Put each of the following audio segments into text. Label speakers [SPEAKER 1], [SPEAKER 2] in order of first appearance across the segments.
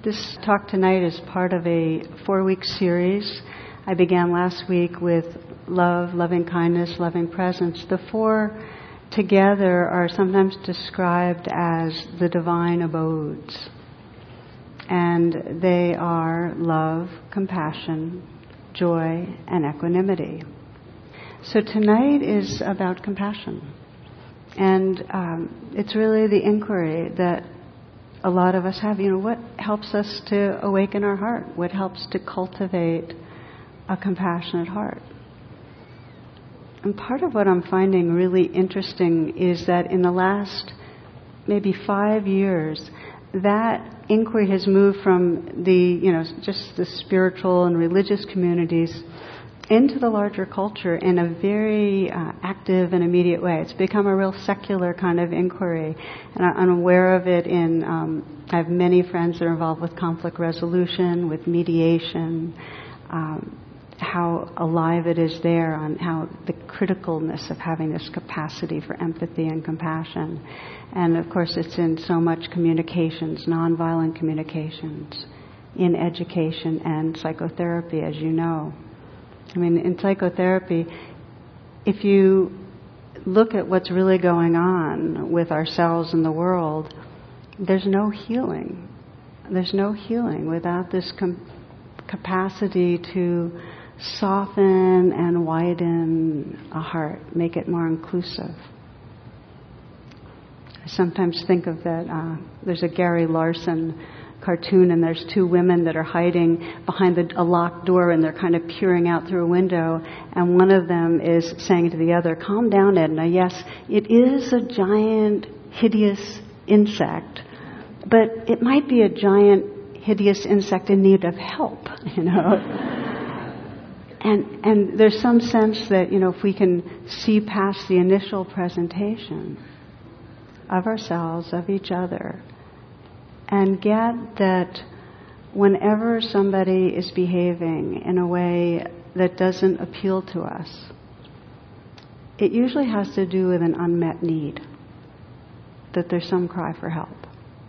[SPEAKER 1] This talk tonight is part of a 4-week series. I began last week with love, loving kindness, loving presence. The four together are sometimes described as the divine abodes. And they are love, compassion, joy, and equanimity. So tonight is about compassion. And it's really the inquiry that a lot of us have. What helps us to awaken our heart? What helps to cultivate a compassionate heart? And part of what I'm finding really interesting is that in the last maybe 5 years, that inquiry has moved from just the spiritual and religious communities into the larger culture in a very active and immediate way. It's become a real secular kind of inquiry. And I'm aware of it I have many friends that are involved with conflict resolution, with mediation, how alive it is there, on how the criticalness of having this capacity for empathy and compassion. And of course it's in so much communications, nonviolent communications, in education and psychotherapy, as you know. In psychotherapy, if you look at what's really going on with ourselves and the world, there's no healing. There's no healing without this capacity to soften and widen a heart, make it more inclusive. I sometimes think of that, there's a Gary Larson cartoon, and there's two women that are hiding behind a locked door, and they're kind of peering out through a window, and one of them is saying to the other, "Calm down, Edna. Yes, it is a giant, hideous insect, but it might be a giant, hideous insect in need of help, And there's some sense that, if we can see past the initial presentation of ourselves, of each other, and get that whenever somebody is behaving in a way that doesn't appeal to us, it usually has to do with an unmet need, that there's some cry for help.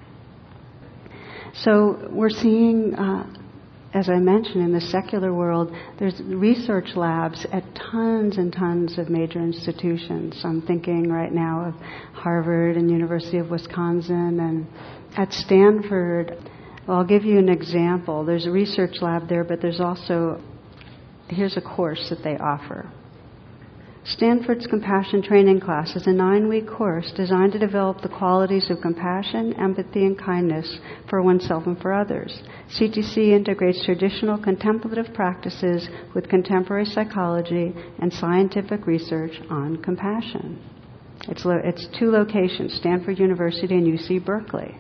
[SPEAKER 1] So we're seeing, as I mentioned, in the secular world, there's research labs at tons and tons of major institutions. I'm thinking right now of Harvard and University of Wisconsin, and at Stanford. Well, I'll give you an example. There's a research lab there, but there's also, here's a course that they offer. Stanford's Compassion Training Class is a 9-week course designed to develop the qualities of compassion, empathy, and kindness for oneself and for others. CTC integrates traditional contemplative practices with contemporary psychology and scientific research on compassion. It's 2 locations, Stanford University and UC Berkeley.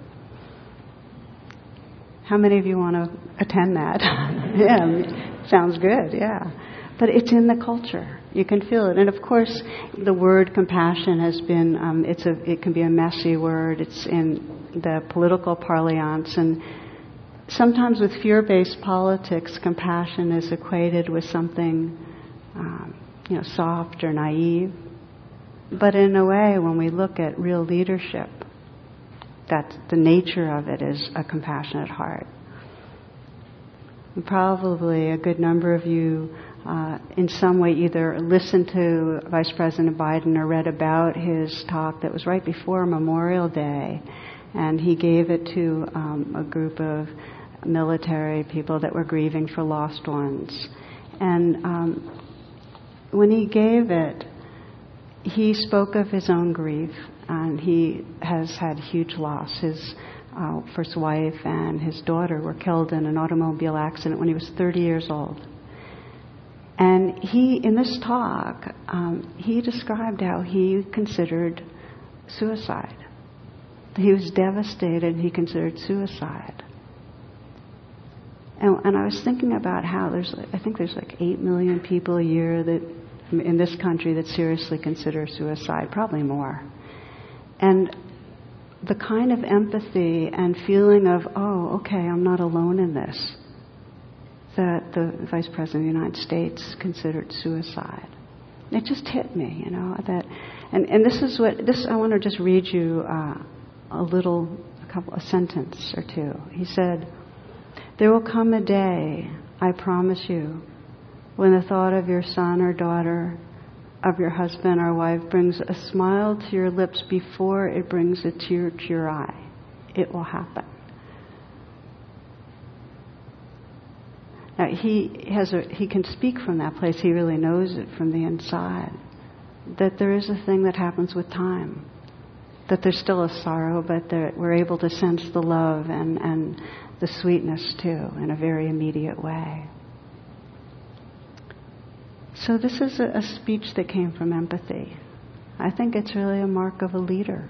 [SPEAKER 1] How many of you want to attend that? Yeah, sounds good, yeah. But it's in the culture. You can feel it. And of course, the word compassion has been, it can be a messy word. It's in the political parlance. And sometimes with fear-based politics, compassion is equated with something, soft or naive. But in a way, when we look at real leadership, that the nature of it is a compassionate heart. And probably a good number of you in some way either listened to Vice President Biden or read about his talk that was right before Memorial Day, and he gave it to a group of military people that were grieving for lost ones. And when he gave it, he spoke of his own grief, and he has had huge loss. His first wife and his daughter were killed in an automobile accident when he was 30 years old. And in this talk, he described how he considered suicide. He was devastated, he considered suicide. And I was thinking about how I think there's like 8 million people a year that in this country that seriously consider suicide, probably more. And the kind of empathy and feeling of, oh, okay, I'm not alone in this, that the Vice President of the United States considered suicide. It just hit me, that, and this is I want to just read you a sentence or two. He said, There will come a day, I promise you, when the thought of your son or daughter, of your husband or wife brings a smile to your lips before it brings a tear to your eye. It will happen. Now, he can speak from that place. He really knows it from the inside. That there is a thing that happens with time. That there's still a sorrow, but we're able to sense the love and the sweetness too in a very immediate way. So this is a speech that came from empathy. I think it's really a mark of a leader.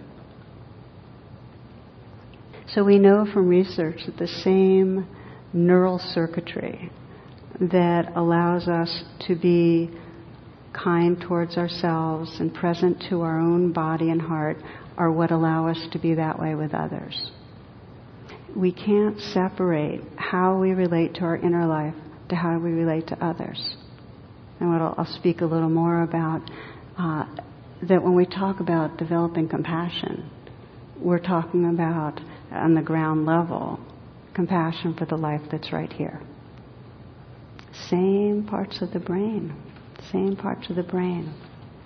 [SPEAKER 1] So we know from research that the same neural circuitry that allows us to be kind towards ourselves and present to our own body and heart are what allow us to be that way with others. We can't separate how we relate to our inner life to how we relate to others. And what I'll speak a little more about, that when we talk about developing compassion, we're talking about, on the ground level, compassion for the life that's right here. Same parts of the brain. Same parts of the brain.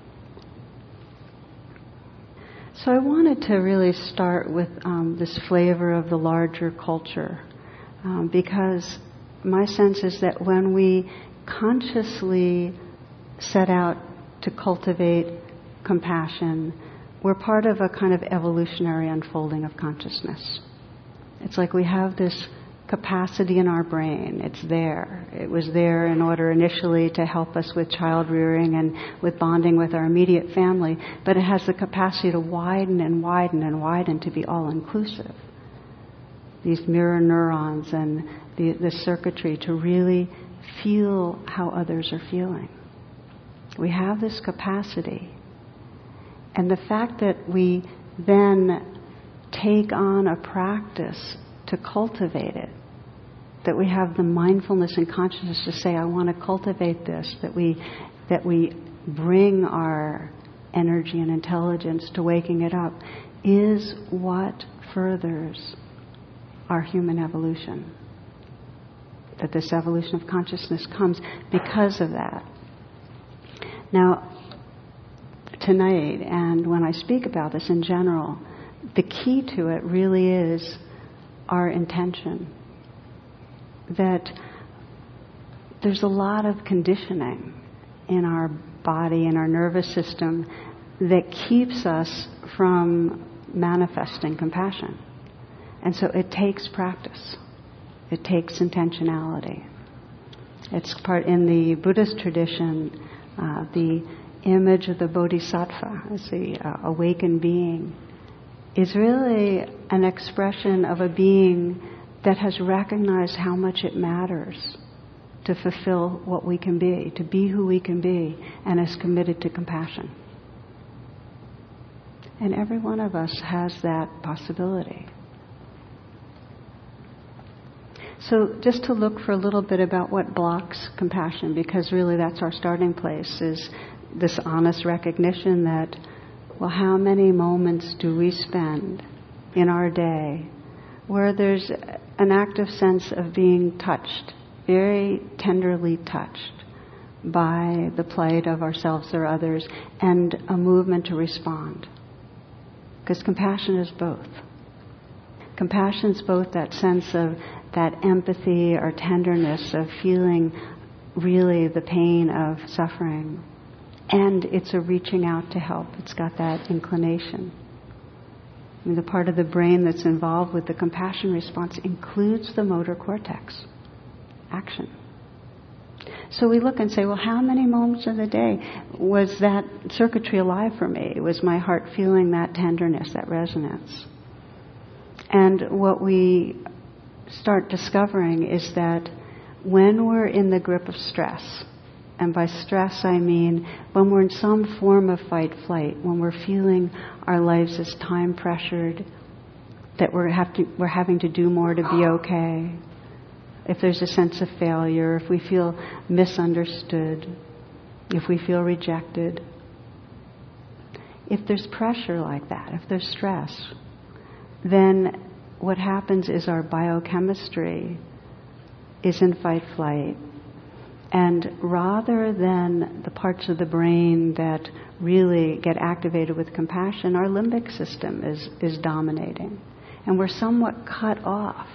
[SPEAKER 1] So I wanted to really start with this flavor of the larger culture, because my sense is that when we consciously set out to cultivate compassion, we're part of a kind of evolutionary unfolding of consciousness. It's like we have this capacity in our brain. It's there. It was there in order initially to help us with child rearing and with bonding with our immediate family, but it has the capacity to widen and widen and widen to be all-inclusive. These mirror neurons and the circuitry to really feel how others are feeling. We have this capacity. And the fact that we then take on a practice to cultivate it, that we have the mindfulness and consciousness to say, I want to cultivate this, that we bring our energy and intelligence to waking it up, is what furthers our human evolution. That this evolution of consciousness comes because of that. Now, tonight, and when I speak about this in general, the key to it really is our intention. That there's a lot of conditioning in our body and our nervous system that keeps us from manifesting compassion. And so it takes practice. It takes intentionality. It's part in the Buddhist tradition, the image of the bodhisattva as the awakened being is really an expression of a being that has recognized how much it matters to fulfill what we can be, to be who we can be, and is committed to compassion. And every one of us has that possibility. So just to look for a little bit about what blocks compassion, because really that's our starting place, is this honest recognition that, well, how many moments do we spend in our day where there's an active sense of being touched, very tenderly touched by the plight of ourselves or others, and a movement to respond. Because compassion is both. Compassion is both that sense of that empathy or tenderness of feeling really the pain of suffering. And it's a reaching out to help. It's got that inclination. I mean, the part of the brain that's involved with the compassion response includes the motor cortex. Action. So we look and say, well, how many moments of the day was that circuitry alive for me? Was my heart feeling that tenderness, that resonance? And what we start discovering is that when we're in the grip of stress, and by stress I mean when we're in some form of fight-flight, when we're feeling our lives as time-pressured, that we're having to do more to be okay, if there's a sense of failure, if we feel misunderstood, if we feel rejected, if there's pressure like that, if there's stress, then what happens is our biochemistry is in fight-flight. And rather than the parts of the brain that really get activated with compassion, our limbic system is dominating. And we're somewhat cut off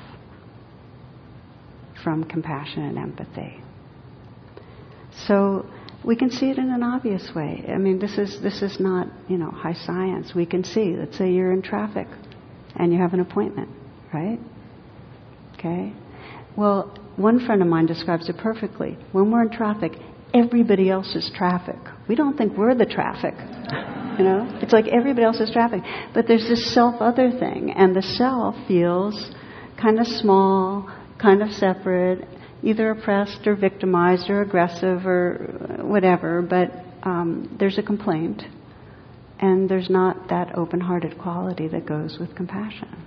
[SPEAKER 1] from compassion and empathy. So we can see it in an obvious way. I mean, this is not, high science. We can see, let's say you're in traffic and you have an appointment, right? Okay? Well, one friend of mine describes it perfectly. When we're in traffic, everybody else is traffic. We don't think we're the traffic. It's like everybody else is traffic. But there's this self-other thing, and the self feels kind of small, kind of separate, either oppressed or victimized or aggressive or whatever, but there's a complaint, and there's not that open-hearted quality that goes with compassion.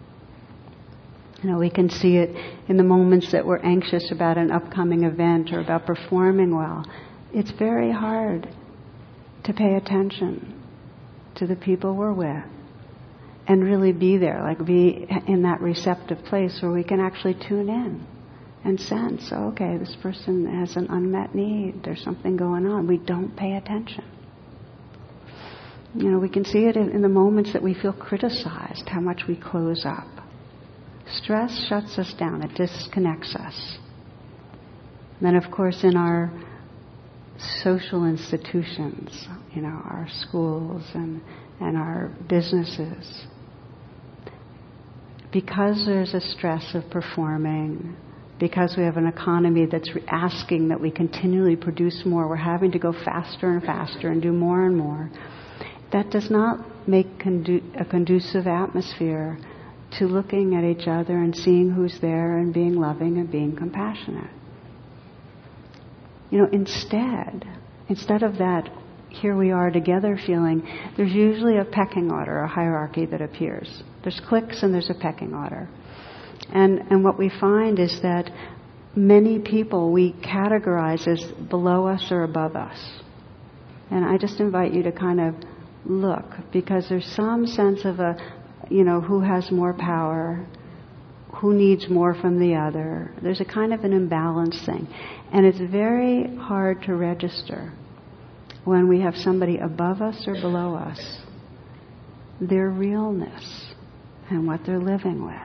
[SPEAKER 1] We can see it in the moments that we're anxious about an upcoming event or about performing well. It's very hard to pay attention to the people we're with and really be there, like be in that receptive place where we can actually tune in and sense, okay, this person has an unmet need. There's something going on. We don't pay attention. We can see it in the moments that we feel criticized, how much we close up. Stress shuts us down. It disconnects us. And then, of course, in our social institutions, our schools and our businesses, because there's a stress of performing, because we have an economy that's asking that we continually produce more, we're having to go faster and faster and do more and more, that does not make a conducive atmosphere to looking at each other and seeing who's there and being loving and being compassionate. Instead of that, here we are together feeling, there's usually a pecking order, a hierarchy that appears. There's cliques and there's a pecking order. And what we find is that many people we categorize as below us or above us. And I just invite you to kind of look, because there's some sense of who has more power, who needs more from the other. There's a kind of an imbalance thing. And it's very hard to register when we have somebody above us or below us, their realness and what they're living with.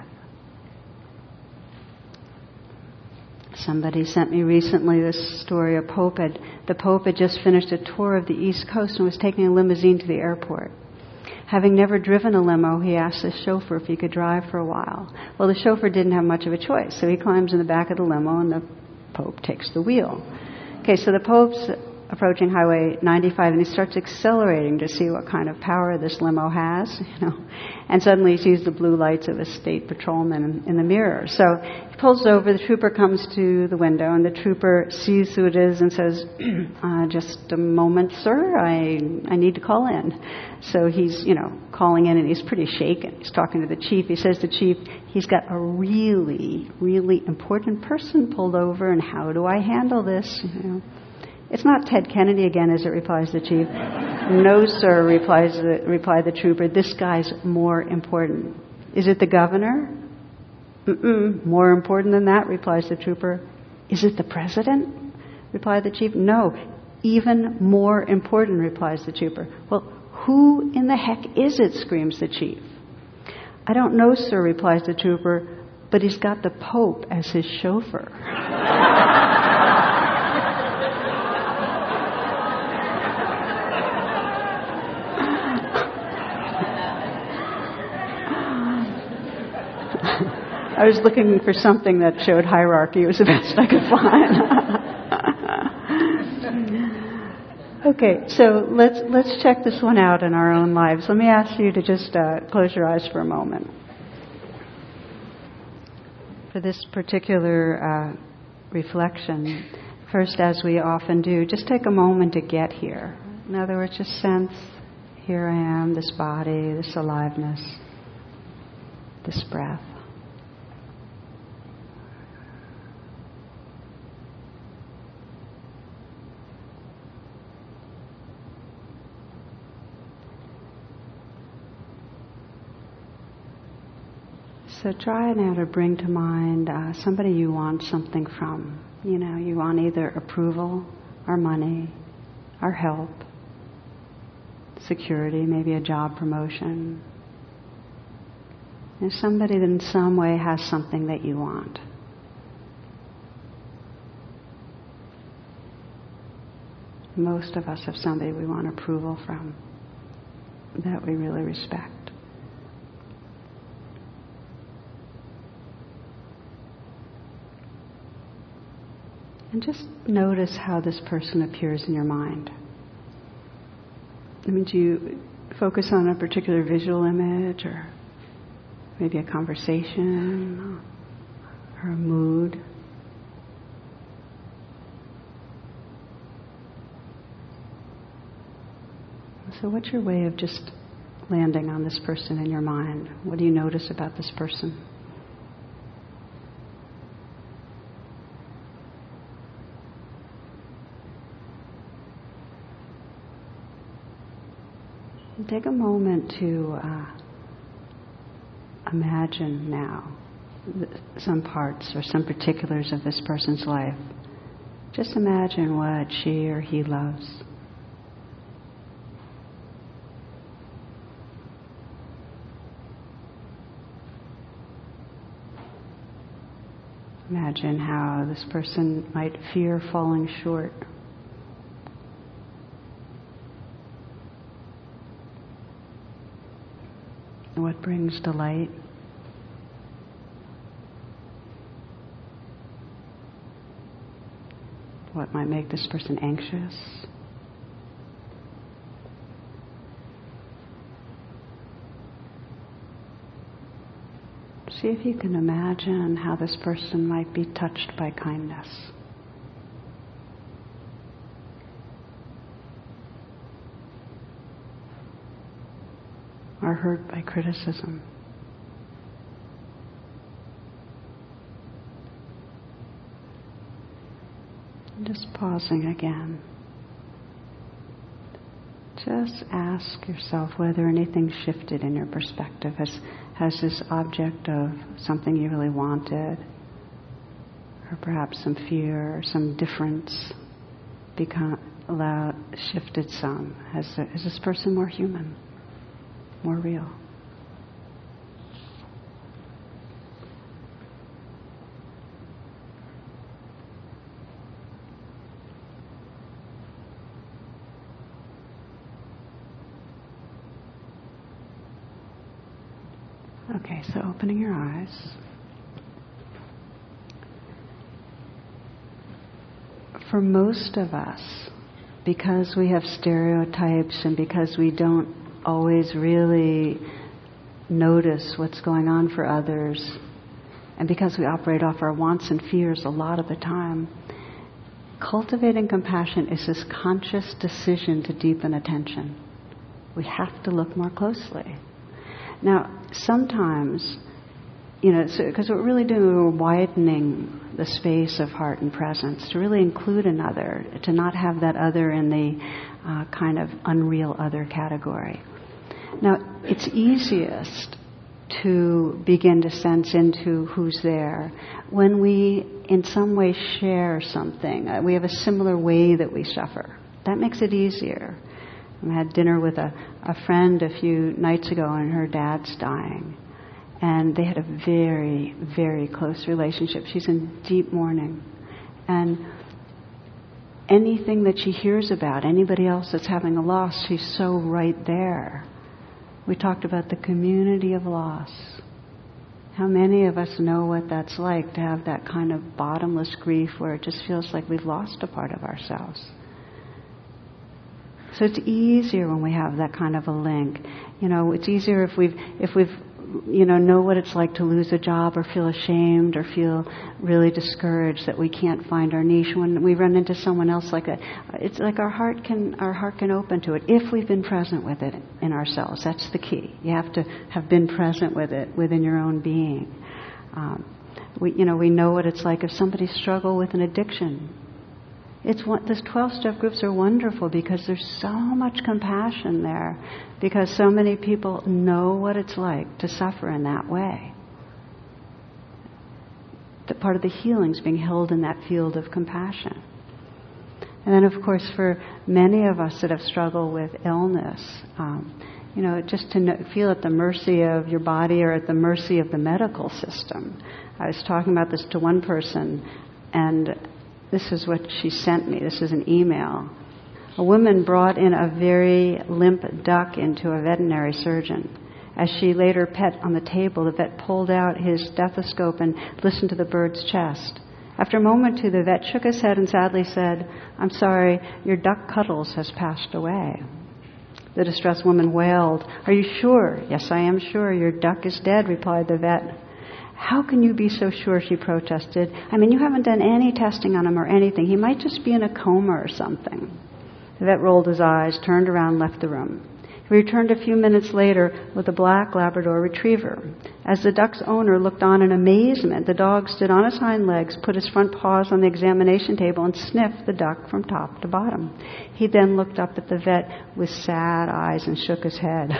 [SPEAKER 1] Somebody sent me recently this story. The Pope had just finished a tour of the East Coast and was taking a limousine to the airport. Having never driven a limo, he asked the chauffeur if he could drive for a while. Well, the chauffeur didn't have much of a choice, so he climbs in the back of the limo and the Pope takes the wheel. Okay, so the Pope's approaching Highway 95 and he starts accelerating to see what kind of power this limo has, And suddenly he sees the blue lights of a state patrolman in the mirror. So he pulls over, the trooper comes to the window, and the trooper sees who it is and says, just a moment, sir, I need to call in. So he's, calling in, and he's pretty shaken. He's talking to the chief. He says to the chief, he's got a really, really important person pulled over, and how do I handle this? It's not Ted Kennedy again, as it replies the chief. No, sir, replied the trooper. This guy's more important. Is it the governor? More important than that, replies the trooper. Is it the president? Replied the chief. No, even more important, replies the trooper. Well, who in the heck is it? Screams the chief. I don't know, sir, replies the trooper, but he's got the Pope as his chauffeur. I was looking for something that showed hierarchy. It was the best I could find. Okay, so let's check this one out in our own lives. Let me ask you to just close your eyes for a moment. For this particular reflection, first, as we often do, just take a moment to get here. In other words, just sense, here I am, this body, this aliveness, this breath. So try now to bring to mind somebody you want something from. You want either approval or money or help, security, maybe a job promotion. There's somebody that in some way has something that you want. Most of us have somebody we want approval from, that we really respect. And just notice how this person appears in your mind. I mean, do you focus on a particular visual image, or maybe a conversation, or a mood? So what's your way of just landing on this person in your mind? What do you notice about this person? Take a moment to imagine now some parts or some particulars of this person's life. Just imagine what she or he loves. Imagine how this person might fear falling short. What brings delight? What might make this person anxious? See if you can imagine how this person might be touched by kindness. Or hurt by criticism. Just pausing again. Just ask yourself whether anything shifted in your perspective. Has this object of something you really wanted, or perhaps some fear or some difference, shifted some? Is this person more human? More real? Okay, so opening your eyes. For most of us, because we have stereotypes and because we don't always really notice what's going on for others, and because we operate off our wants and fears a lot of the time, cultivating compassion is this conscious decision to deepen attention. We have to look more closely. Now, sometimes, because what we're really doing, we're widening the space of heart and presence to really include another, to not have that other in the kind of unreal other category. Now, it's easiest to begin to sense into who's there when we, in some way, share something. We have a similar way that we suffer. That makes it easier. I had dinner with a friend a few nights ago, and her dad's dying. And they had a very, very close relationship. She's in deep mourning. And anything that she hears about, anybody else that's having a loss, she's so right there. We talked about the community of loss. How many of us know what that's like, to have that kind of bottomless grief where it just feels like we've lost a part of ourselves. So it's easier when we have that kind of a link. It's easier if we've know what it's like to lose a job or feel ashamed or feel really discouraged that we can't find our niche. When we run into someone else like that, it's like our heart can open to it if we've been present with it in ourselves. That's the key. You have to have been present with it within your own being. We know what it's like if somebody struggle with an addiction. These 12-step groups are wonderful because there's so much compassion there, because so many people know what it's like to suffer in that way. that part of the healing is being held in that field of compassion. And then, of course, for many of us that have struggled with illness, just to feel at the mercy of your body or at the mercy of the medical system. I was talking about this to one person, and this is what she sent me. This is an email. A woman brought in a very limp duck into a veterinary surgeon. As she laid her pet on the table, the vet pulled out his stethoscope and listened to the bird's chest. After a moment or two, the vet shook his head and sadly said, "I'm sorry, your duck Cuddles has passed away." The distressed woman wailed, "Are you sure?" "Yes, I am sure. Your duck is dead," replied the vet. "How can you be so sure?" she protested. "I mean, you haven't done any testing on him or anything. He might just be in a coma or something." The vet rolled his eyes, turned around, and left the room. He returned a few minutes later with a black Labrador retriever. As the duck's owner looked on in amazement, the dog stood on his hind legs, put his front paws on the examination table, and sniffed the duck from top to bottom. He then looked up at the vet with sad eyes and shook his head.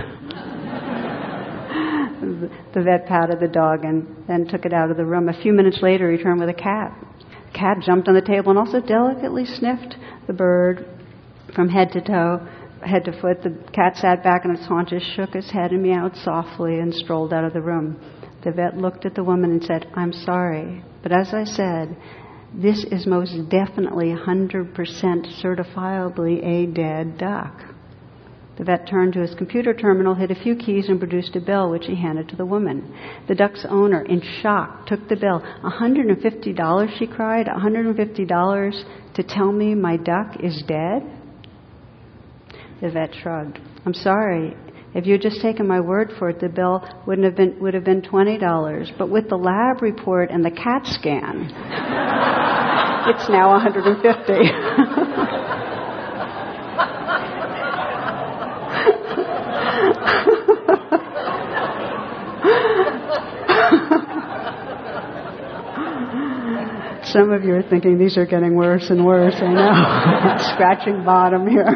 [SPEAKER 1] The vet patted the dog and then took it out of the room. A few minutes later, he returned with a cat. The cat jumped on the table and also delicately sniffed the bird from head to toe, head to foot. The cat sat back on its haunches, shook its head and meowed softly and strolled out of the room. The vet looked at the woman and said, "I'm sorry, but as I said, this is most definitely 100% certifiably a dead duck." The vet turned to his computer terminal, hit a few keys, and produced a bill, which he handed to the woman. The duck's owner, in shock, took the bill. $150, she cried, $150 to tell me my duck is dead? The vet shrugged. "I'm sorry. If you had just taken my word for it, the bill would have been $20. But with the lab report and the CAT scan, it's now $150. Some of you are thinking these are getting worse and worse. I know. Scratching bottom here.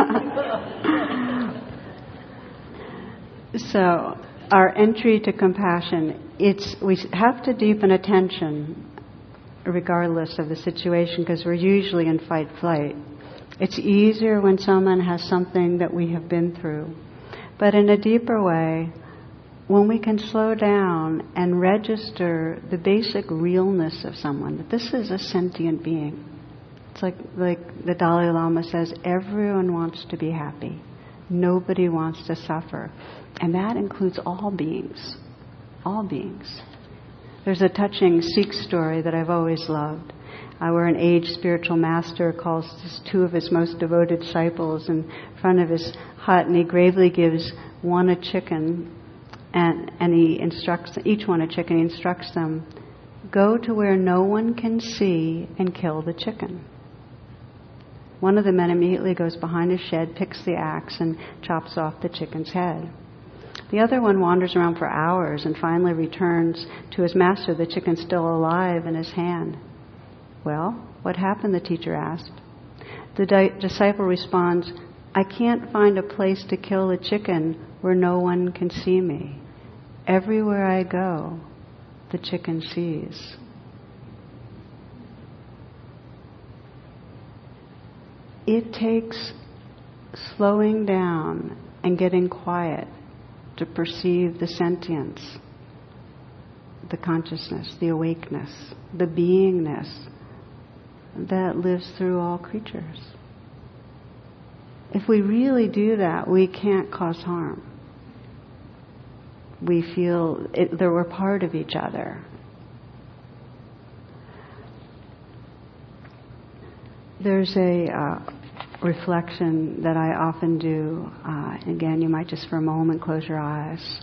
[SPEAKER 1] So, our entry to compassion, we have to deepen attention regardless of the situation, because we're usually in fight-flight. It's easier when someone has something that we have been through. But in a deeper way, when we can slow down and register the basic realness of someone, that this is a sentient being. It's like the Dalai Lama says, everyone wants to be happy. Nobody wants to suffer. And that includes all beings. All beings. There's a touching Sikh story that I've always loved, where an aged spiritual master calls two of his most devoted disciples in front of his hut, and he gravely gives one a chicken, and he instructs each one a chicken. He instructs them, go to where no one can see and kill the chicken. One of the men immediately goes behind his shed, picks the axe, and chops off the chicken's head. The other one wanders around for hours and finally returns to his master, the chicken still alive in his hand. "Well, what happened?" the teacher asked. The disciple responds, "I can't find a place to kill the chicken where no one can see me. Everywhere I go, the chicken sees." It takes slowing down and getting quiet to perceive the sentience, the consciousness, the awakeness, the beingness that lives through all creatures. If we really do that, we can't cause harm. We feel that we're part of each other. There's a reflection that I often do. Again, you might just for a moment close your eyes.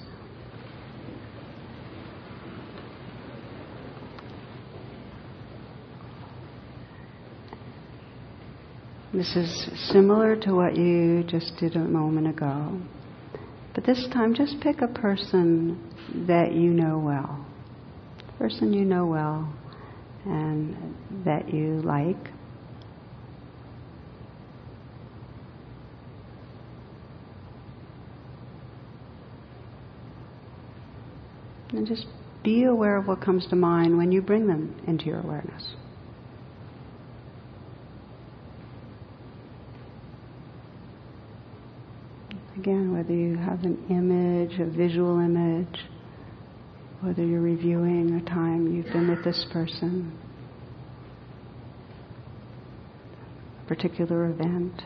[SPEAKER 1] This is similar to what you just did a moment ago. But this time, just pick a person that you know well. A person you know well and that you like. And just be aware of what comes to mind when you bring them into your awareness. Again, whether you have an image, a visual image, whether you're reviewing a time you've been with this person, a particular event,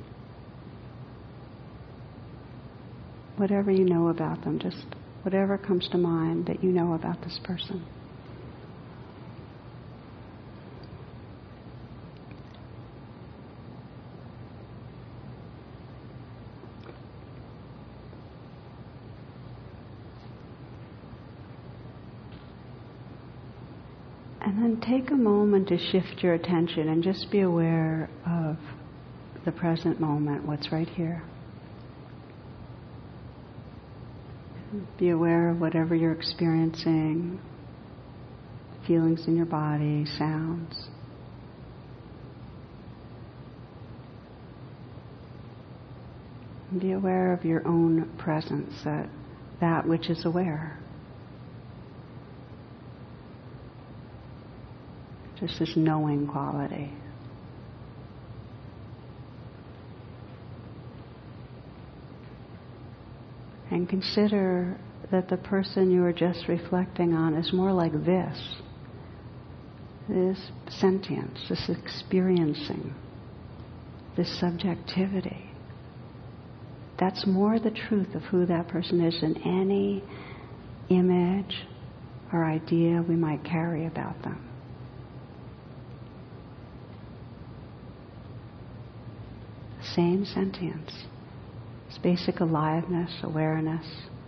[SPEAKER 1] whatever you know about them, just whatever comes to mind that you know about this person. And then take a moment to shift your attention and just be aware of the present moment, what's right here. Be aware of whatever you're experiencing, feelings in your body, sounds. And be aware of your own presence, that which is aware. Just this knowing quality. And consider that the person you are just reflecting on is more like this sentience, this experiencing, this subjectivity. That's more the truth of who that person is than any image or idea we might carry about them. Same sentience. It's basic aliveness, awareness.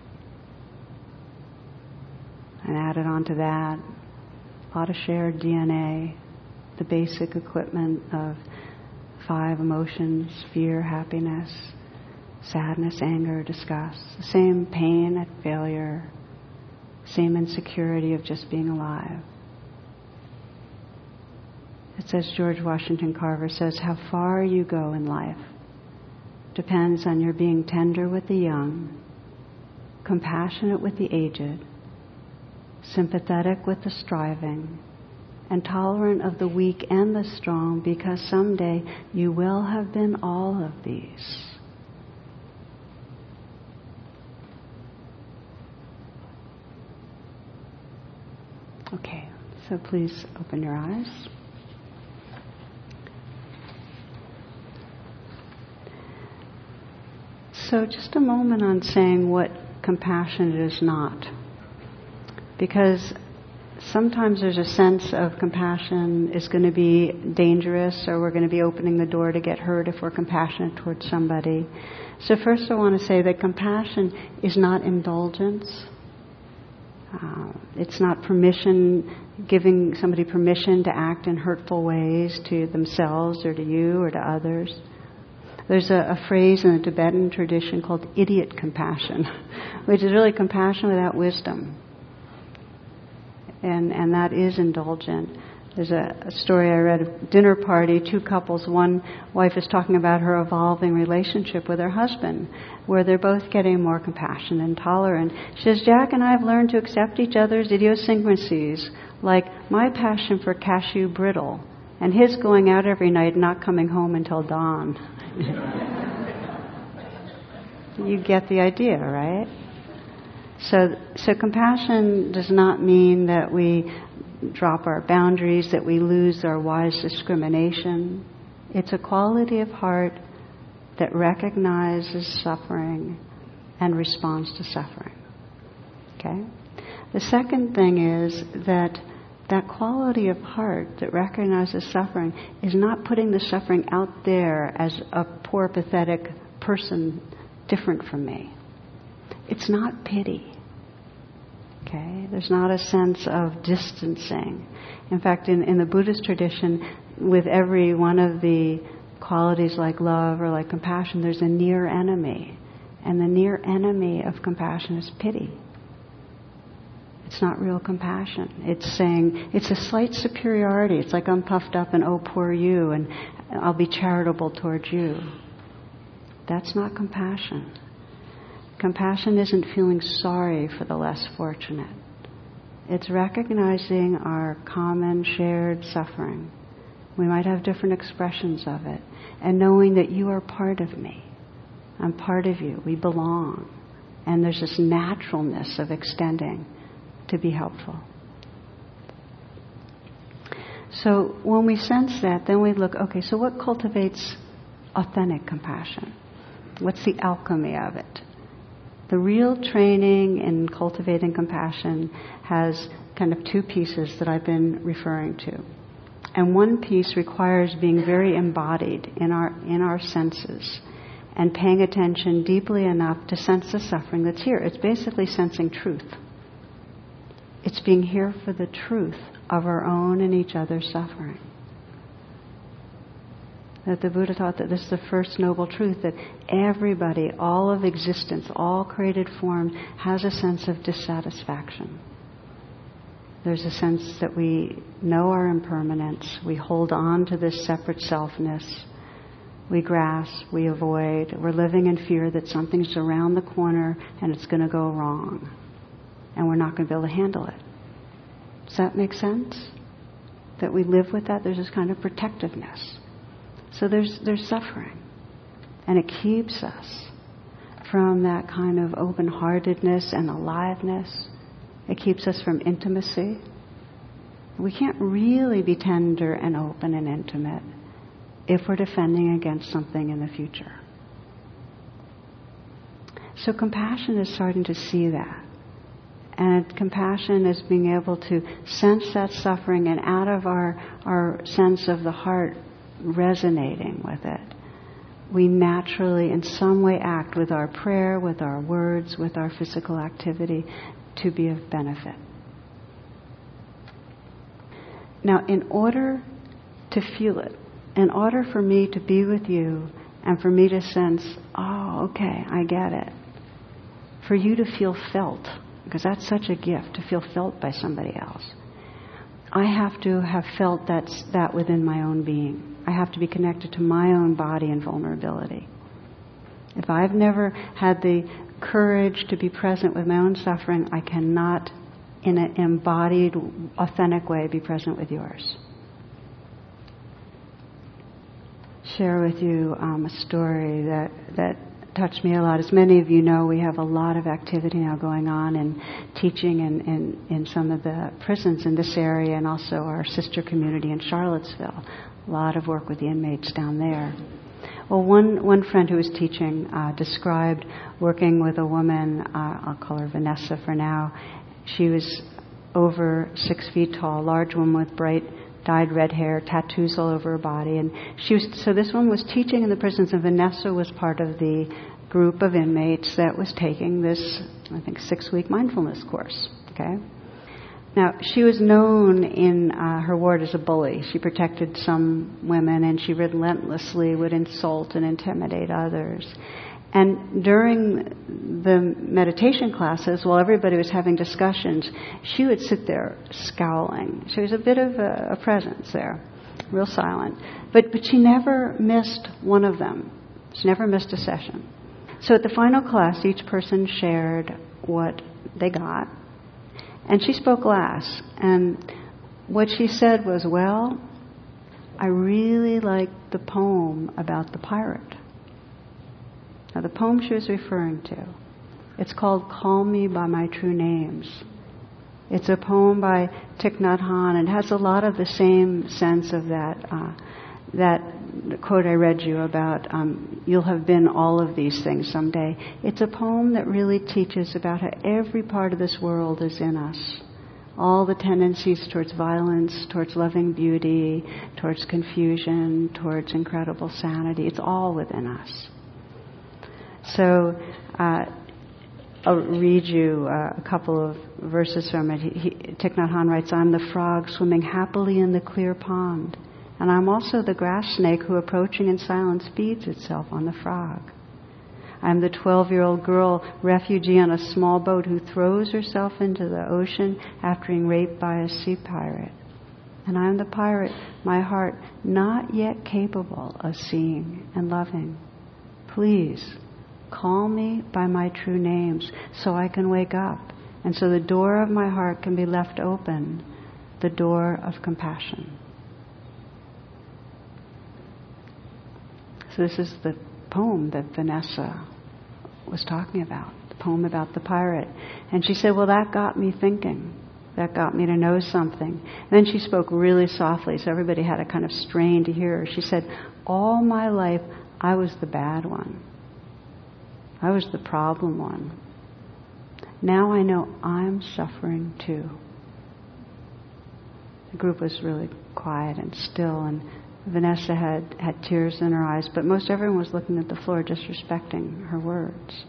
[SPEAKER 1] And added onto that, a lot of shared DNA, the basic equipment of 5 emotions: fear, happiness, sadness, anger, disgust. The same pain at failure, same insecurity of just being alive. It says, George Washington Carver says, how far you go in life depends on your being tender with the young, compassionate with the aged, sympathetic with the striving, and tolerant of the weak and the strong, because someday you will have been all of these. Okay, so please open your eyes. So just a moment on saying what compassion is not. Because sometimes there's a sense of compassion is going to be dangerous, or we're going to be opening the door to get hurt if we're compassionate towards somebody. So first I want to say that compassion is not indulgence. It's not giving somebody permission to act in hurtful ways to themselves or to you or to others. There's a phrase in the Tibetan tradition called idiot compassion, which is really compassion without wisdom. And that is indulgent. There's a story I read, a dinner party, 2 couples. One wife is talking about her evolving relationship with her husband, where they're both getting more compassionate and tolerant. She says, Jack and I have learned to accept each other's idiosyncrasies, like my passion for cashew brittle, and his going out every night and not coming home until dawn. You get the idea, right? So compassion does not mean that we drop our boundaries, that we lose our wise discrimination. It's a quality of heart that recognizes suffering and responds to suffering. Okay? The second thing is that quality of heart that recognizes suffering is not putting the suffering out there as a poor, pathetic person different from me. It's not pity. Okay? There's not a sense of distancing. In fact, in the Buddhist tradition, with every one of the qualities like love or like compassion, there's a near enemy. And the near enemy of compassion is pity. It's not real compassion. It's saying, it's a slight superiority. It's like I'm puffed up and oh, poor you, and I'll be charitable towards you. That's not compassion. Compassion isn't feeling sorry for the less fortunate. It's recognizing our common shared suffering. We might have different expressions of it. And knowing that you are part of me. I'm part of you. We belong. And there's this naturalness of extending to be helpful. So when we sense that, then we look, okay, so what cultivates authentic compassion? What's the alchemy of it? The real training in cultivating compassion has kind of two pieces that I've been referring to. And one piece requires being very embodied in our senses and paying attention deeply enough to sense the suffering that's here. It's basically sensing truth. It's being here for the truth of our own and each other's suffering. That the Buddha taught that this is the first noble truth, that everybody, all of existence, all created form has a sense of dissatisfaction. There's a sense that we know our impermanence, we hold on to this separate selfness, we grasp, we avoid, we're living in fear that something's around the corner and it's going to go wrong, and we're not going to be able to handle it. Does that make sense? That we live with that, there's this kind of protectiveness. So there's suffering, and it keeps us from that kind of open-heartedness and aliveness. It keeps us from intimacy. We can't really be tender and open and intimate if we're defending against something in the future. So compassion is starting to see that. And compassion is being able to sense that suffering, and out of our sense of the heart resonating with it, we naturally in some way act with our prayer, with our words, with our physical activity to be of benefit. Now, in order to feel it, in order for me to be with you and for me to sense, oh, okay, I get it, for you to feel felt, because that's such a gift, to feel felt by somebody else, I have to have felt that within my own being. I have to be connected to my own body and vulnerability. If I've never had the courage to be present with my own suffering, I cannot, in an embodied, authentic way, be present with yours. Share with you a story that touched me a lot. As many of you know, we have a lot of activity now going on and teaching in some of the prisons in this area, and also our sister community in Charlottesville. A lot of work with the inmates down there. Well, one friend who was teaching described working with a woman, I'll call her Vanessa for now. She was over 6 feet tall, large woman with bright dyed red hair, tattoos all over her body. And so this one was teaching in the prisons, and Vanessa was part of the group of inmates that was taking this, I think, 6-week mindfulness course. Okay. Now, she was known in her ward as a bully. She protected some women, and she relentlessly would insult and intimidate others. And during the meditation classes, while everybody was having discussions, she would sit there scowling. She was a bit of a presence there, real silent. But she never missed one of them. She never missed a session. So at the final class, each person shared what they got. And she spoke last. And what she said was, well, I really liked the poem about the pirate. Now, the poem she was referring to, it's called Call Me By My True Names. It's a poem by Thich Nhat Hanh, and has a lot of the same sense of that quote I read you about, you'll have been all of these things someday. It's a poem that really teaches about how every part of this world is in us. All the tendencies towards violence, towards loving beauty, towards confusion, towards incredible sanity, it's all within us. So I'll read you a couple of verses from it. Thich Nhat Hanh writes, I'm the frog swimming happily in the clear pond, and I'm also the grass snake who, approaching in silence, feeds itself on the frog. I'm the 12-year-old girl, refugee on a small boat, who throws herself into the ocean after being raped by a sea pirate. And I'm the pirate, my heart not yet capable of seeing and loving. Please, call me by my true names so I can wake up And so the door of my heart can be left open, the door of compassion. So this is the poem that Vanessa was talking about, the poem about the pirate. And she said, well, that got me thinking. That got me to know something. And then she spoke really softly, so everybody had a kind of strain to hear her. She said, all my life, I was the bad one. I was the problem one. Now I know I'm suffering too. The group was really quiet and still, and Vanessa had tears in her eyes, but most everyone was looking at the floor, just respecting her words.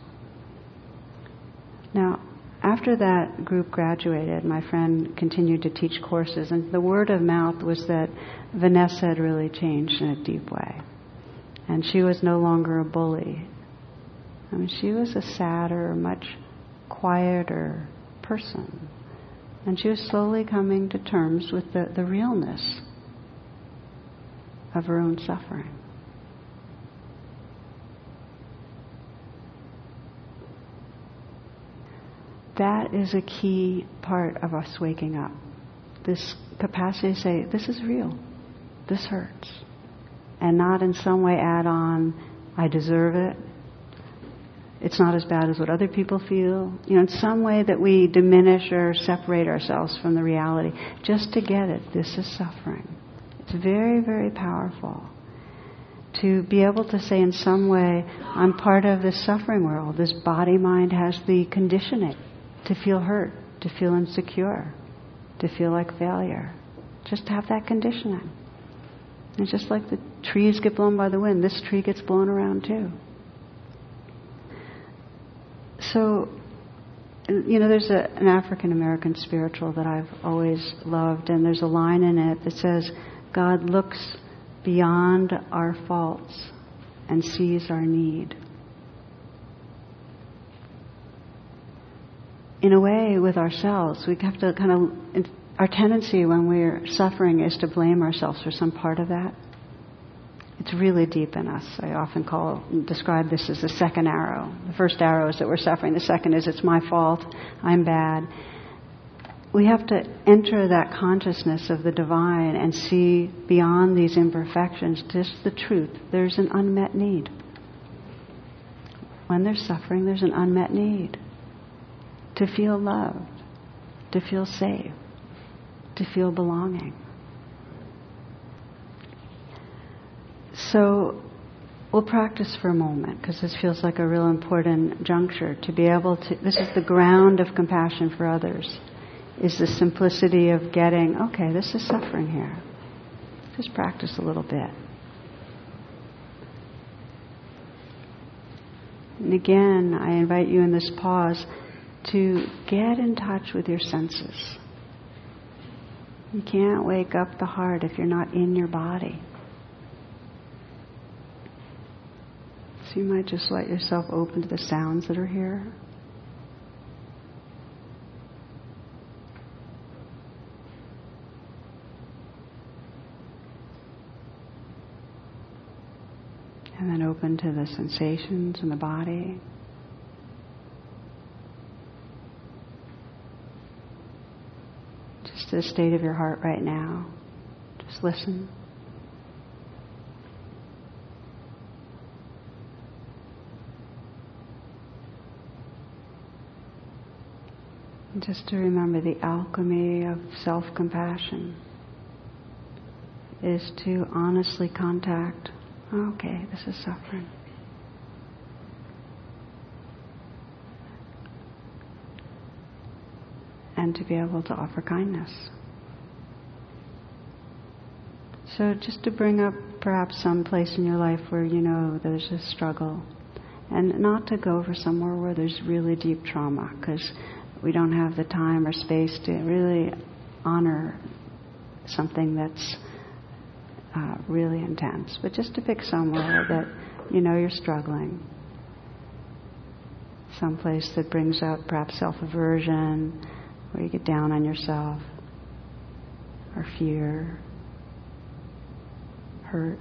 [SPEAKER 1] Now, after that group graduated, my friend continued to teach courses, and the word of mouth was that Vanessa had really changed in a deep way. And she was no longer a bully. I mean, she was a sadder, much quieter person. And she was slowly coming to terms with the realness of her own suffering. That is a key part of us waking up. This capacity to say, this is real. This hurts. And not in some way add on, I deserve it. It's not as bad as what other people feel. You know, in some way that we diminish or separate ourselves from the reality. Just to get it, this is suffering. It's very, very powerful. To be able to say in some way, I'm part of this suffering world. This body-mind has the conditioning to feel hurt, to feel insecure, to feel like failure. Just have that conditioning. It's just like the trees get blown by the wind. This tree gets blown around too. So, you know, there's an African-American spiritual that I've always loved, and there's a line in it that says, God looks beyond our faults and sees our need. In a way, with ourselves, we have to kind of, our tendency when we're suffering is to blame ourselves for some part of that. It's really deep in us. I often describe this as the second arrow. The first arrow is that we're suffering. The second is it's my fault. I'm bad. We have to enter that consciousness of the divine and see beyond these imperfections just the truth. There's an unmet need. When there's suffering, there's an unmet need. To feel loved, to feel safe, to feel belonging. So we'll practice for a moment, because this feels like a real important juncture to be able to, this is the ground of compassion for others, is the simplicity of getting, okay, this is suffering here. Just practice a little bit. And again, I invite you in this pause to get in touch with your senses. You can't wake up the heart if you're not in your body. So you might just let yourself open to the sounds that are here. And then open to the sensations in the body. Just to the state of your heart right now. Just listen. And just to remember the alchemy of self-compassion is to honestly contact, okay, this is suffering. And to be able to offer kindness. So just to bring up perhaps some place in your life where you know there's a struggle. And not to go for somewhere where there's really deep trauma, because we don't have the time or space to really honor something that's really intense. But just to pick somewhere that you know you're struggling. Someplace that brings up perhaps self-aversion, where you get down on yourself, or fear, hurt.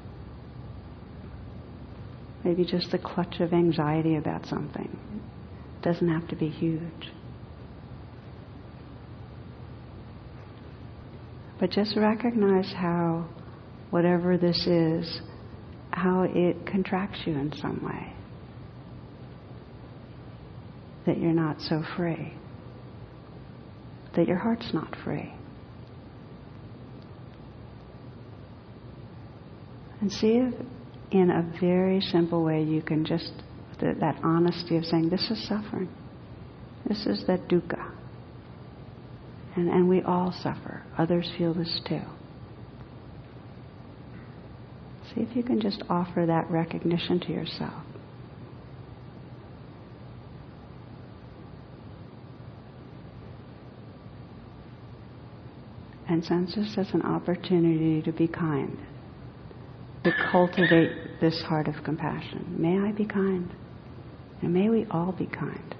[SPEAKER 1] Maybe just a clutch of anxiety about something. It doesn't have to be huge. But just recognize how, whatever this is, how it contracts you in some way. That you're not so free. That your heart's not free. And see if in a very simple way you can just, that honesty of saying, this is suffering. This is that dukkha. And we all suffer. Others feel this too. See if you can just offer that recognition to yourself. And sense this as an opportunity to be kind, to cultivate this heart of compassion. May I be kind, and may we all be kind.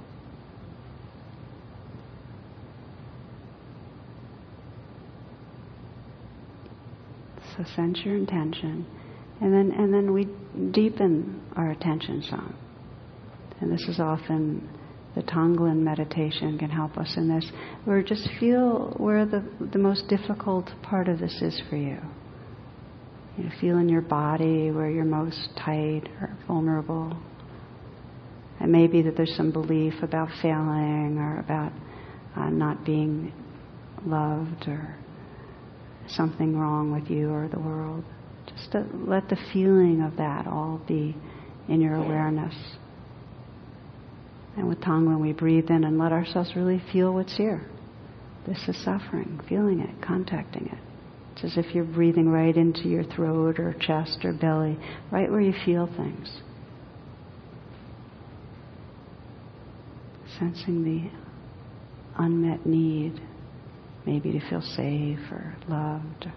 [SPEAKER 1] So sense your intention, and then we deepen our attention some. And this is often the Tonglen meditation can help us in this. Where just feel where the most difficult part of this is for you. You know, feel in your body where you're most tight or vulnerable. It may be that there's some belief about failing or about not being loved or something wrong with you or the world. Just to let the feeling of that all be in your awareness. And with Tonglen we breathe in and let ourselves really feel what's here. This is suffering, feeling it, contacting it. It's as if you're breathing right into your throat or chest or belly, right where you feel things. Sensing the unmet need, maybe to feel safe or loved.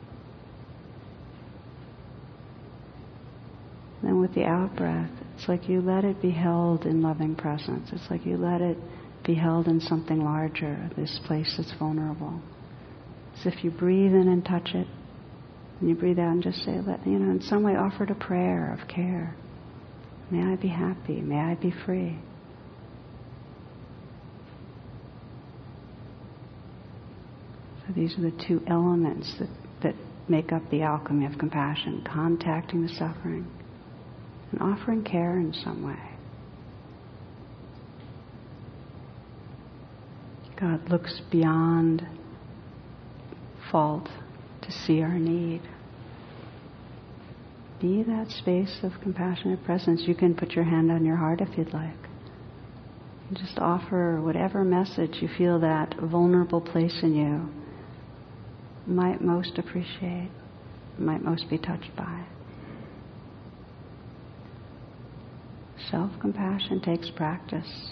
[SPEAKER 1] Then with the out-breath, it's like you let it be held in loving presence. It's like you let it be held in something larger, this place that's vulnerable. As if you breathe in and touch it, and you breathe out and just say, in some way offer it a prayer of care. May I be happy. May I be free. So these are the two elements that make up the alchemy of compassion, contacting the suffering and offering care in some way. God looks beyond fault to see our need. Be that space of compassionate presence. You can put your hand on your heart if you'd like. And just offer whatever message you feel that vulnerable place in you might most appreciate, might most be touched by. Self-compassion takes practice.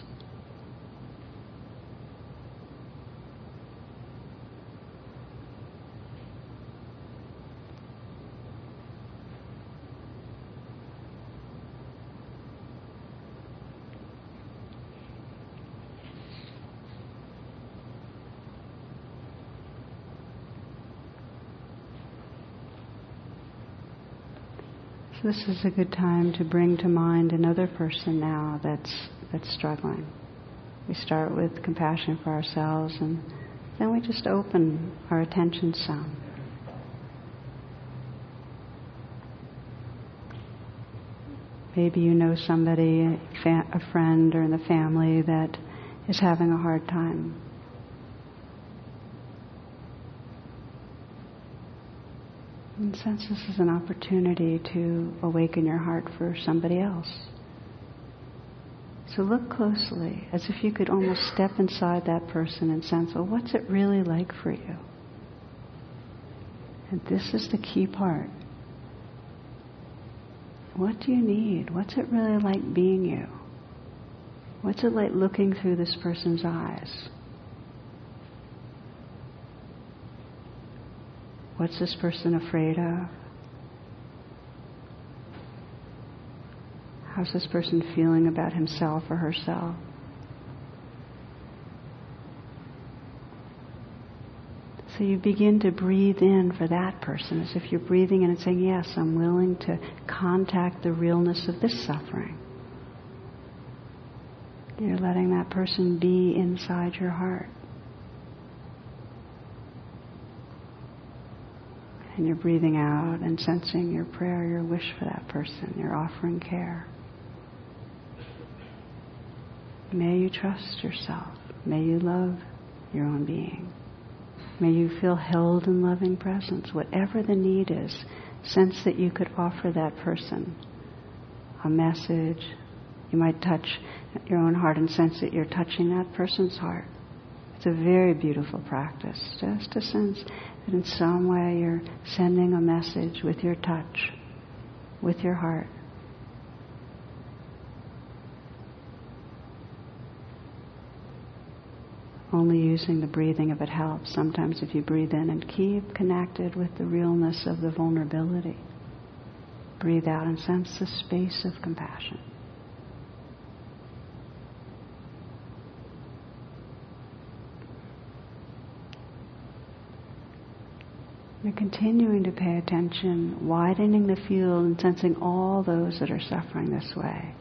[SPEAKER 1] This is a good time to bring to mind another person now that's struggling. We start with compassion for ourselves, and then we just open our attention some. Maybe you know somebody, a friend or in the family that is having a hard time. And sense this is an opportunity to awaken your heart for somebody else. So look closely, as if you could almost step inside that person and sense, well, what's it really like for you? And this is the key part. What do you need? What's it really like being you? What's it like looking through this person's eyes? What's this person afraid of? How's this person feeling about himself or herself? So you begin to breathe in for that person, as if you're breathing in and saying, yes, I'm willing to contact the realness of this suffering. You're letting that person be inside your heart. And you're breathing out and sensing your prayer, your wish for that person. You're offering care. May you trust yourself. May you love your own being. May you feel held in loving presence. Whatever the need is, sense that you could offer that person a message. You might touch your own heart and sense that you're touching that person's heart. It's a very beautiful practice, just to sense that in some way you're sending a message with your touch, with your heart. Only using the breathing if it helps. Sometimes if you breathe in and keep connected with the realness of the vulnerability, breathe out and sense the space of compassion. You're continuing to pay attention, widening the field and sensing all those that are suffering this way.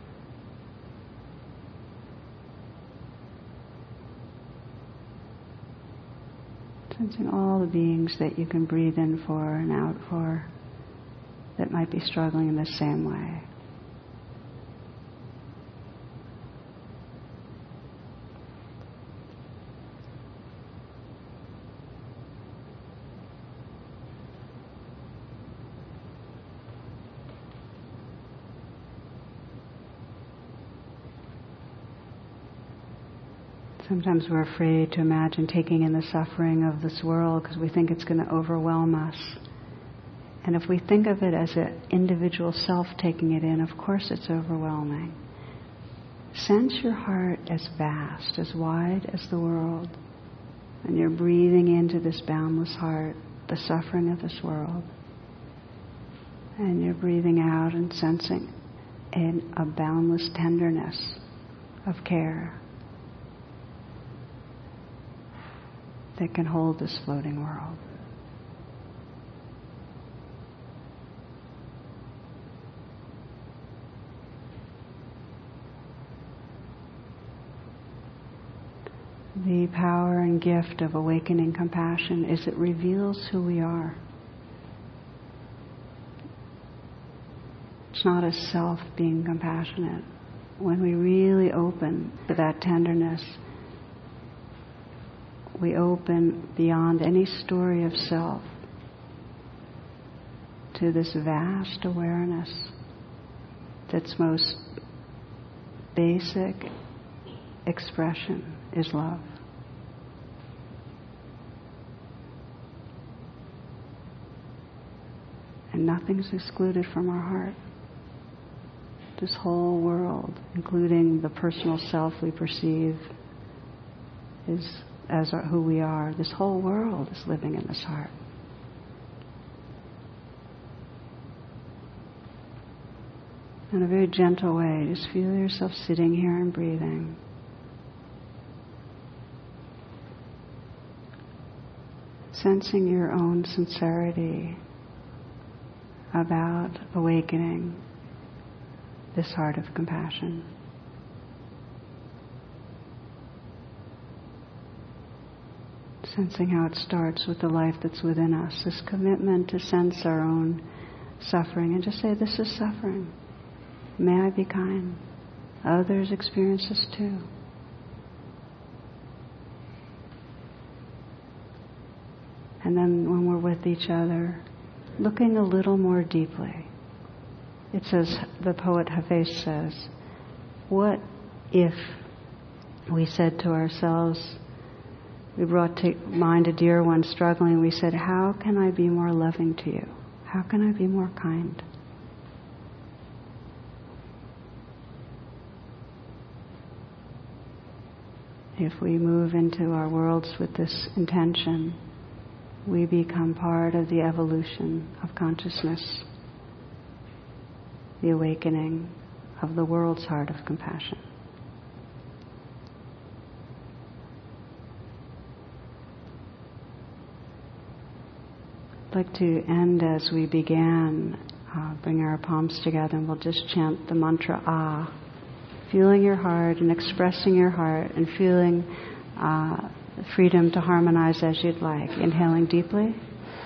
[SPEAKER 1] Sensing all the beings that you can breathe in for and out for that might be struggling in the same way. Sometimes we're afraid to imagine taking in the suffering of this world because we think it's going to overwhelm us. And if we think of it as an individual self taking it in, of course it's overwhelming. Sense your heart as vast, as wide as the world. And you're breathing into this boundless heart, the suffering of this world. And you're breathing out and sensing a boundless tenderness of care that can hold this floating world. The power and gift of awakening compassion is it reveals who we are. It's not a self being compassionate. When we really open to that tenderness, we open beyond any story of self to this vast awareness that's most basic expression is love. And nothing's excluded from our heart. This whole world, including the personal self we perceive is as who we are, this whole world is living in this heart. In a very gentle way, just feel yourself sitting here and breathing. Sensing your own sincerity about awakening this heart of compassion. Sensing how it starts with the life that's within us, this commitment to sense our own suffering and just say, this is suffering. May I be kind. Others experience this too. And then when we're with each other, looking a little more deeply. It says, the poet Hafez says, what if we said to ourselves, we brought to mind a dear one struggling, we said, how can I be more loving to you? How can I be more kind? If we move into our worlds with this intention, we become part of the evolution of consciousness, the awakening of the world's heart of compassion. I'd like to end as we began, bring our palms together and we'll just chant the mantra Ah. feeling your heart and expressing your heart and feeling freedom to harmonize as you'd like. Inhaling deeply.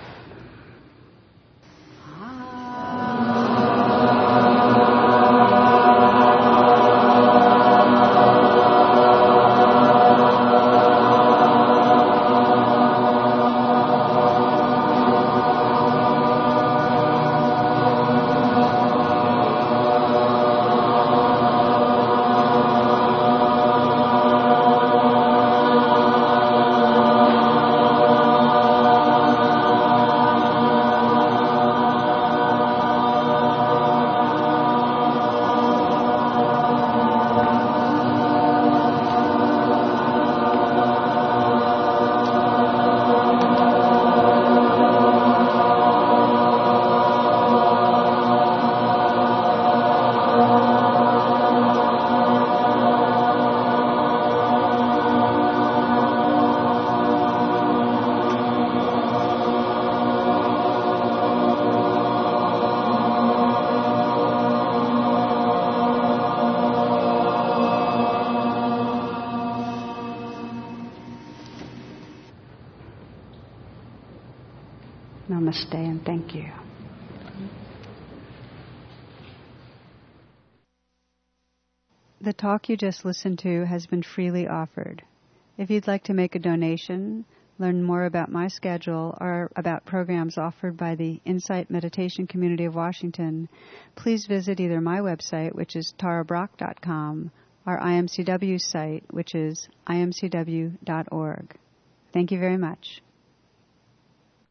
[SPEAKER 1] Namaste and thank you. The talk you just listened to has been freely offered. If you'd like to make a donation, learn more about my schedule, or about programs offered by the Insight Meditation Community of Washington, please visit either my website, which is tarabrach.com, or IMCW's site, which is imcw.org. Thank you very much.